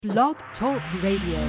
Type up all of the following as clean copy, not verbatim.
Blog Talk Radio.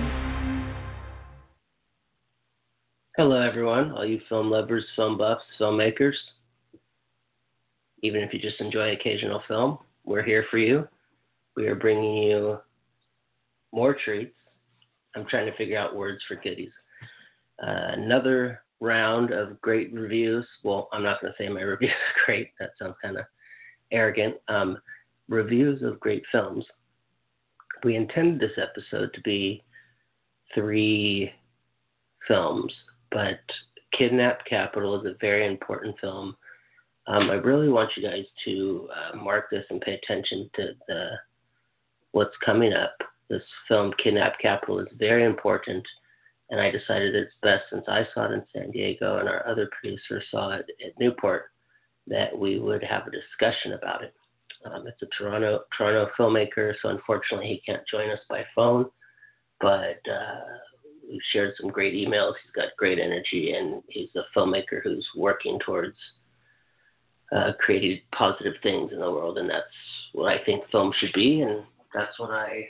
Hello, everyone, all you film lovers, film buffs, filmmakers. Even if you just enjoy occasional film, we're here for you. We are bringing you more treats. I'm trying to figure out words for goodies. Another round of great reviews. Well, I'm not going to say my review is great. That sounds kind of arrogant. Reviews of great films. We intended this episode to be 3 films, but Kidnapped Capital is a very important film. I really want you guys to mark this and pay attention to what's coming up. This film, Kidnapped Capital, is very important, and I decided it's best, since I saw it in San Diego and our other producer saw it at Newport, that we would have a discussion about it. It's a Toronto filmmaker, so unfortunately he can't join us by phone, but we've shared some great emails. He's got great energy, and he's a filmmaker who's working towards creating positive things in the world, and that's what I think film should be, and that's what I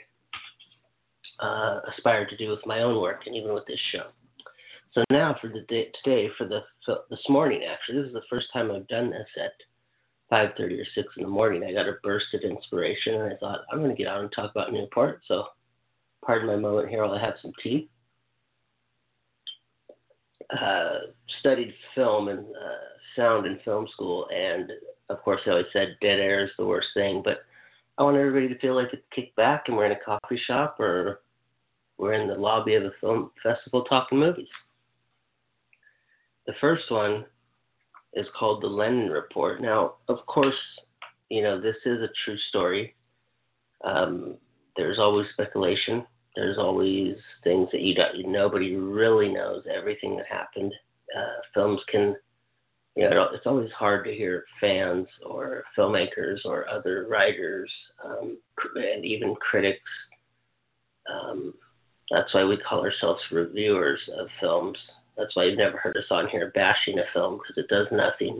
aspire to do with my own work, and even with this show. So now for this morning, actually, this is the first time I've done this at 5:30 or 6 in the morning. I got a burst of inspiration, and I thought, I'm going to get out and talk about Newport. So pardon my moment here while I have some tea. Studied film and sound in film school, and of course I always said dead air is the worst thing, but I want everybody to feel like it's kicked back and we're in a coffee shop or we're in the lobby of a film festival talking movies. The first one is called The Lennon Report. Now, of course, this is a true story. There's always speculation. There's always things that nobody really knows everything that happened. Films can, it's always hard to hear fans or filmmakers or other writers and even critics. That's why we call ourselves reviewers of films. That's why you've never heard us on here bashing a film, because it does nothing.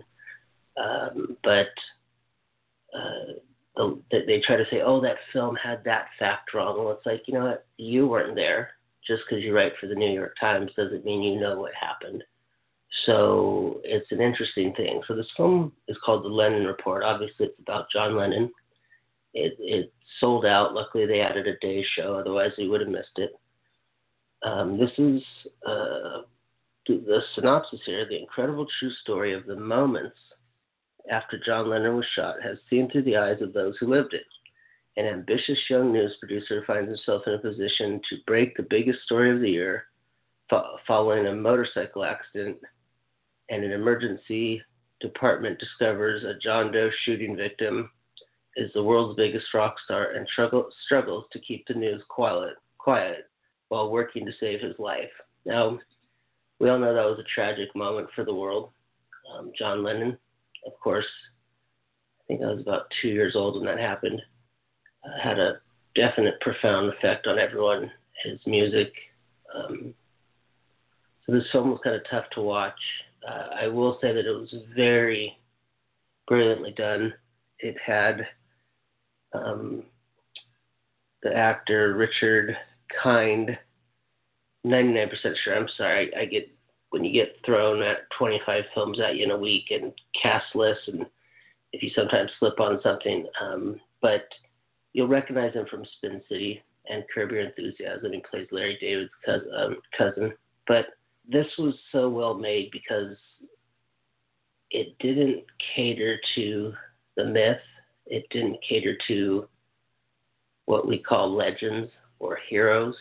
They try to say, oh, that film had that fact wrong. Well, it's like, you know what? You weren't there. Just because you write for the New York Times doesn't mean you know what happened. So it's an interesting thing. So this film is called The Lennon Report. Obviously, it's about John Lennon. It sold out. Luckily, they added a day show. Otherwise, we would have missed it. This is the synopsis here. The incredible true story of the moments after John Lennon was shot has seen through the eyes of those who lived it. An ambitious young news producer finds himself in a position to break the biggest story of the year following a motorcycle accident, and an emergency department discovers a John Doe shooting victim is the world's biggest rock star and struggles to keep the news quiet while working to save his life. Now, we all know that was a tragic moment for the world. John Lennon, of course, I think I was about 2 years old when that happened, had a definite profound effect on everyone, his music. So this film was kind of tough to watch. I will say that it was very brilliantly done. It had the actor Richard Kind, 99% sure. I'm sorry. I get, when you get thrown at 25 films at you in a week and cast lists, and if you sometimes slip on something, but you'll recognize him from Spin City and Curb Your Enthusiasm. He plays Larry David's cousin. But this was so well made because it didn't cater to the myth. It didn't cater to what we call legends or heroes.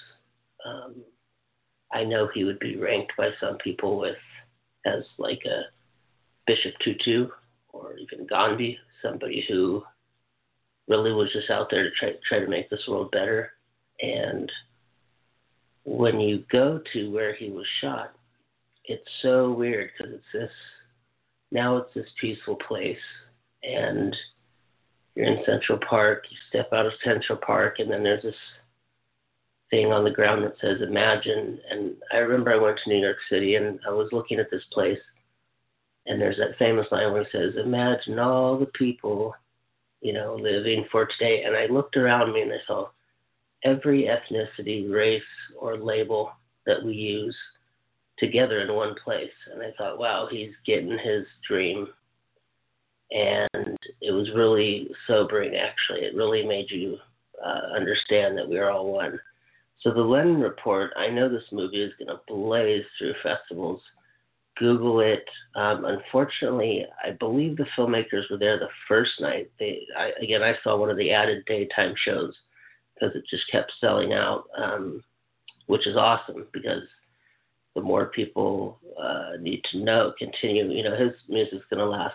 I know he would be ranked by some people as like a Bishop Tutu or even Gandhi, somebody who really was just out there to try to make this world better. And when you go to where he was shot, it's so weird because it's this peaceful place, and you're in Central Park. You step out of Central Park, and then there's this thing on the ground that says "Imagine." And I remember I went to New York City, and I was looking at this place, and there's that famous line where it says, "Imagine all the people, living for today." And I looked around me, and I saw every ethnicity, race, or label that we use together in one place. And I thought, wow, he's getting his dream. And it was really sobering, actually. It really made you understand that we are all one. So the Lennon Report, I know this movie is going to blaze through festivals. Google it. Unfortunately, I believe the filmmakers were there the first night. I saw one of the added daytime shows because it just kept selling out, which is awesome because the more people need to know, continue. You know, his music's going to last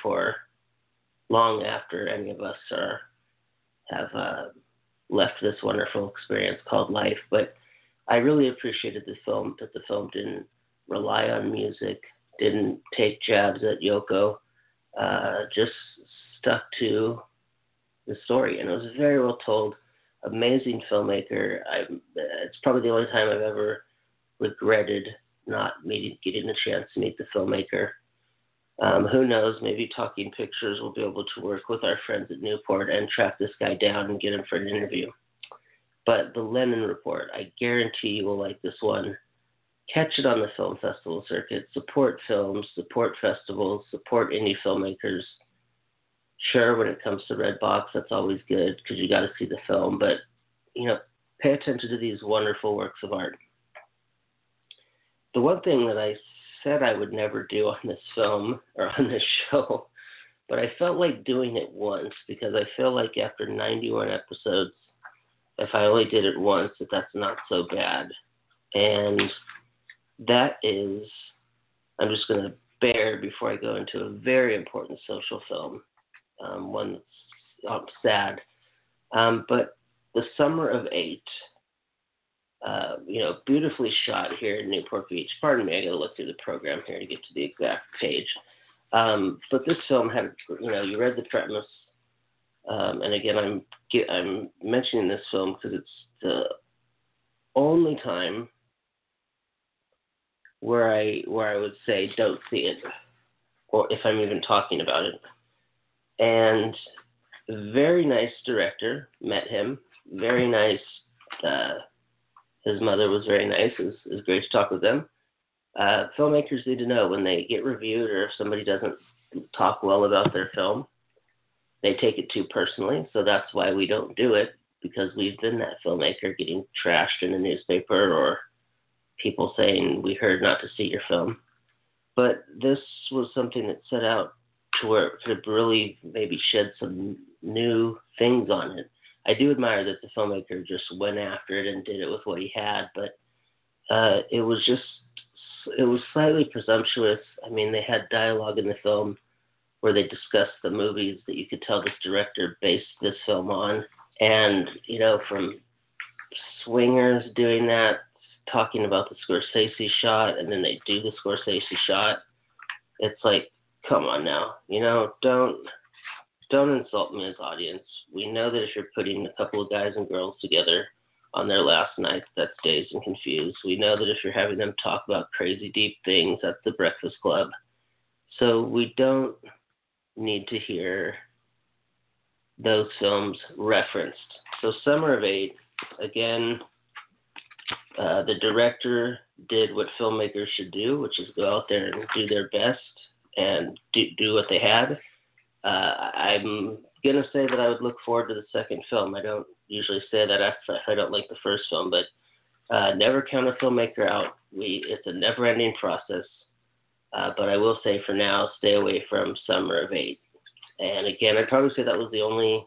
long after any of us have left this wonderful experience called life. But I really appreciated the film, that the film didn't rely on music, didn't take jabs at Yoko, just stuck to the story. And it was very well told. Amazing filmmaker. It's probably the only time I've ever regretted not getting a chance to meet the filmmaker. Who knows, maybe Talking Pictures will be able to work with our friends at Newport and track this guy down and get him for an interview. But the Lennon Report, I guarantee you will like this one. Catch it on the film festival circuit. Support films, support festivals, support indie filmmakers. Sure, when it comes to Redbox, that's always good because you got to see the film. But, you know, pay attention to these wonderful works of art. The one thing that I said I would never do on this film or on this show, but I felt like doing it once because I feel like after 91 episodes, if I only did it once, that's not so bad. And that is, I'm just going to bear before I go into a very important social film, one that's sad. But The Summer of 8, beautifully shot here in Newport Beach. Pardon me, I got to look through the program here to get to the exact page. But this film had, you read the premise, and again, I'm mentioning this film because it's the only time where I would say don't see it, or if I'm even talking about it. And very nice director, met him. Very nice. His mother was very nice. It was great to talk with them. Filmmakers need to know when they get reviewed or if somebody doesn't talk well about their film, they take it too personally. So that's why we don't do it, because we've been that filmmaker getting trashed in a newspaper or people saying we heard not to see your film. But this was something that set out to where it could really maybe shed some new things on it. I do admire that the filmmaker just went after it and did it with what he had, but it was slightly presumptuous. I mean, they had dialogue in the film where they discussed the movies that you could tell this director based this film on. And, from Swingers doing that, talking about the Scorsese shot, and then they do the Scorsese shot. It's like, come on now, don't insult me as audience. We know that if you're putting a couple of guys and girls together on their last night, that's Dazed and Confused. We know that if you're having them talk about crazy deep things, that's The Breakfast Club. So we don't need to hear those films referenced. So Summer of 8, again, the director did what filmmakers should do, which is go out there and do their best and do what they had. I'm going to say that I would look forward to the second film. I don't usually say that if I don't like the first film, but never count a filmmaker out. It's a never-ending process. But I will say for now, stay away from Summer of 8. And again, I'd probably say that was the only,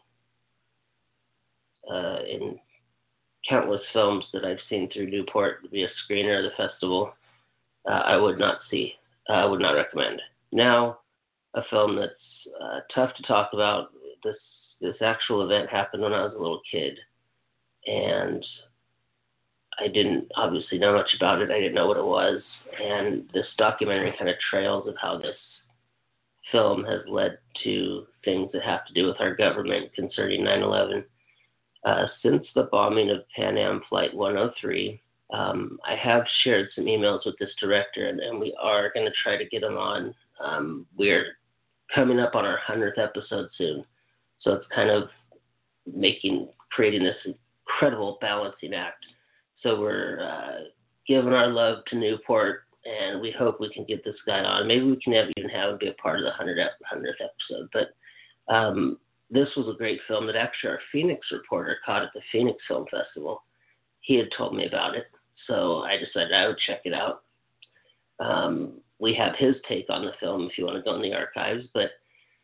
in countless films that I've seen through Newport via screener of the festival, I would not recommend. Now, a film that's tough to talk about. This actual event happened when I was a little kid, and I didn't obviously know much about it. I didn't know what it was, and this documentary kind of trails of how this film has led to things that have to do with our government concerning 9/11. Since the bombing of Pan Am Flight 103, I have shared some emails with this director, and we are going to try to get him on. We're coming up on our 100th episode soon, so it's kind of creating this incredible balancing act. So we're giving our love to Newport, and we hope we can get this guy on. Maybe we can even have him be a part of the 100th episode. But this was a great film that actually our Phoenix reporter caught at the Phoenix Film Festival. He had told me about it, so I decided I would check it out. We have his take on the film if you want to go in the archives. But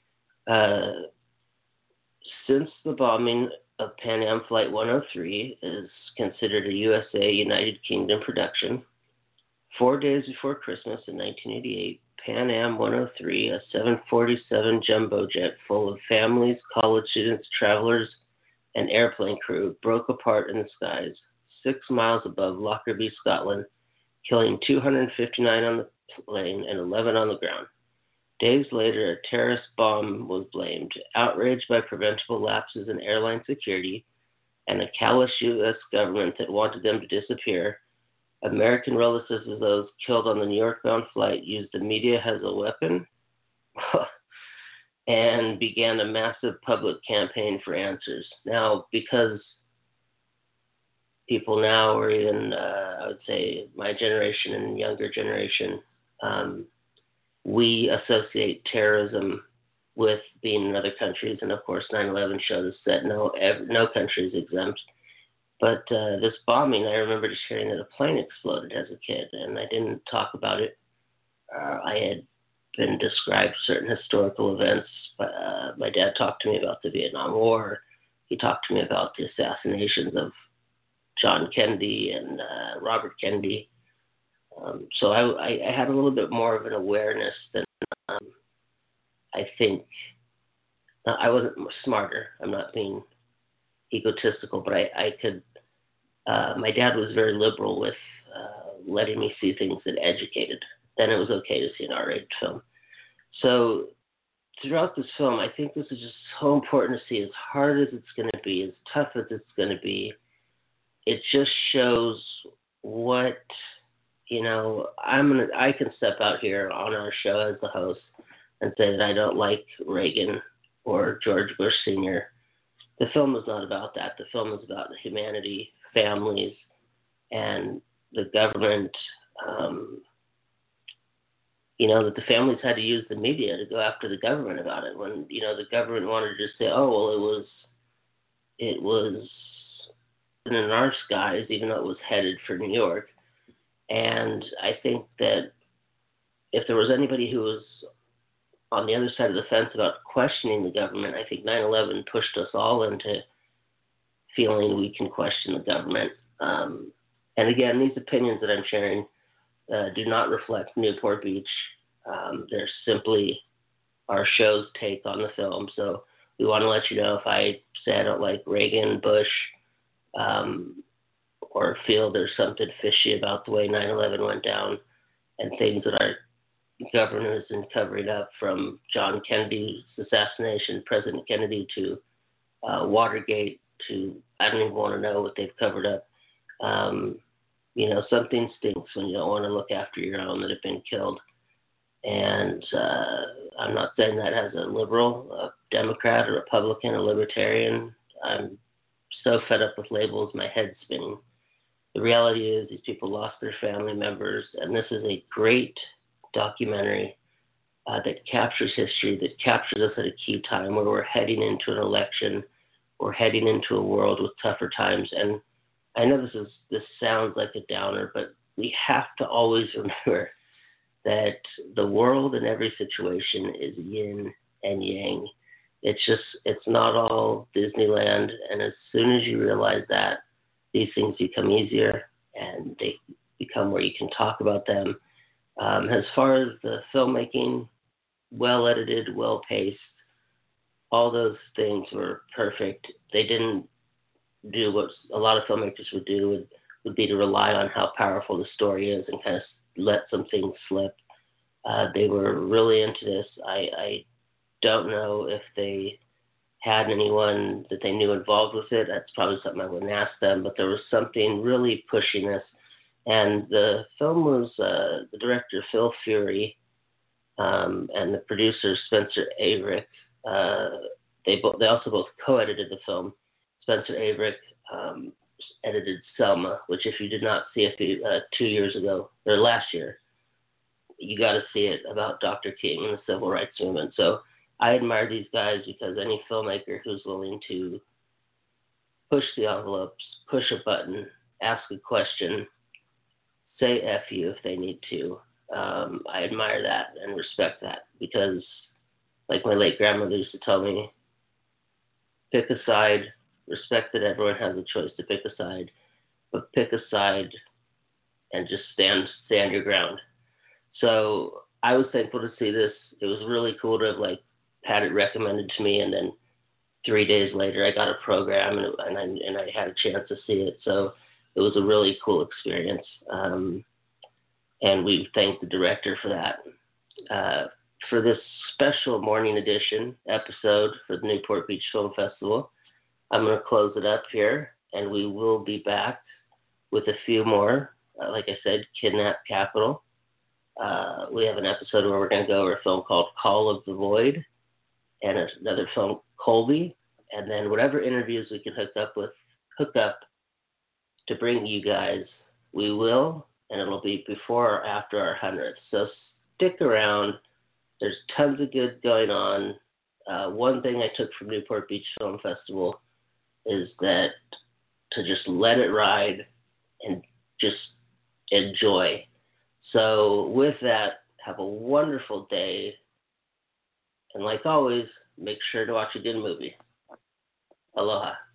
since the bombing of Pan Am Flight 103 is considered a USA United Kingdom production, 4 days before Christmas in 1988, Pan Am 103, a 747 jumbo jet full of families, college students, travelers, and airplane crew, broke apart in the skies 6 miles above Lockerbie, Scotland, killing 259 on the plane and 11 on the ground. Days later, a terrorist bomb was blamed. Outraged by preventable lapses in airline security and a callous U.S. government that wanted them to disappear, American relatives of those killed on the New York-bound flight used the media as a weapon and began a massive public campaign for answers. Now, because people now, or even I would say my generation and younger generation, we associate terrorism with being in other countries, and of course 9/11 showed us that no country is exempt. But this bombing, I remember just hearing that a plane exploded as a kid, and I didn't talk about it. I had been described certain historical events. My dad talked to me about the Vietnam War. He talked to me about the assassinations of John Kennedy and Robert Kennedy. So I had a little bit more of an awareness than I think. I wasn't smarter. I'm not being egotistical, but I could. My dad was very liberal with letting me see things that educated. Then it was okay to see an R-rated film. So throughout this film, I think this is just so important to see. As hard as it's going to be, as tough as it's going to be, it just shows what, I can step out here on our show as the host and say that I don't like Reagan or George Bush Sr. The film is not about that. The film is about humanity, families, and the government. That the families had to use the media to go after the government about it. When the government wanted to just say, "Oh, well, it was in our skies," even though it was headed for New York. And I think that if there was anybody who was on the other side of the fence about questioning the government, I think 9/11 pushed us all into feeling we can question the government. And again, these opinions that I'm sharing do not reflect Newport Beach. They're simply our show's take on the film. So we want to let you know if I say I don't like Reagan, Bush, or feel there's something fishy about the way 9/11 went down and things that our government has been covering up, from John Kennedy's assassination, President Kennedy, to Watergate, to I don't even want to know what they've covered up. Something stinks when you don't want to look after your own that have been killed. And I'm not saying that as a liberal, a Democrat, a Republican, a Libertarian. I'm so fed up with labels, my head's spinning. The reality is these people lost their family members, and this is a great documentary that captures history, that captures us at a key time where we're heading into an election, we're heading into a world with tougher times. And I know this sounds like a downer, but we have to always remember that the world in every situation is yin and yang. It's not all Disneyland. And as soon as you realize that, these things become easier and they become where you can talk about them. As far as the filmmaking, well edited, well paced, all those things were perfect. They didn't do what a lot of filmmakers would do, would be to rely on how powerful the story is and kind of let some things slip. They were really into this. I don't know if they had anyone that they knew involved with it. That's probably something I wouldn't ask them, but there was something really pushing this. And the film was the director, Phil Fury, and the producer, Spencer Averick. They also both co-edited the film. Spencer Averick edited Selma, which if you did not see it 2 years ago, or last year, you got to see it, about Dr. King and the civil rights movement. So I admire these guys because any filmmaker who's willing to push the envelopes, push a button, ask a question, say F you if they need to. I admire that and respect that because, like my late grandmother used to tell me, pick a side, respect that everyone has a choice to pick a side, but pick a side and just stand your ground. So I was thankful to see this. It was really cool to have had it recommended to me, and then 3 days later I got a program and I had a chance to see it. So it was a really cool experience. And we thank the director for that. For this special morning edition episode for the Newport Beach Film Festival, I'm going to close it up here, and we will be back with a few more. Like I said, Kidnap Capital. We have an episode where we're going to go over a film called Call of the Void, and another film, Colby, and then whatever interviews we can hook up to bring you guys, we will, and it'll be before or after our 100th. So stick around. There's tons of good going on. One thing I took from Newport Beach Film Festival is that to just let it ride and just enjoy. So with that, have a wonderful day. And like always, make sure to watch a good movie. Aloha.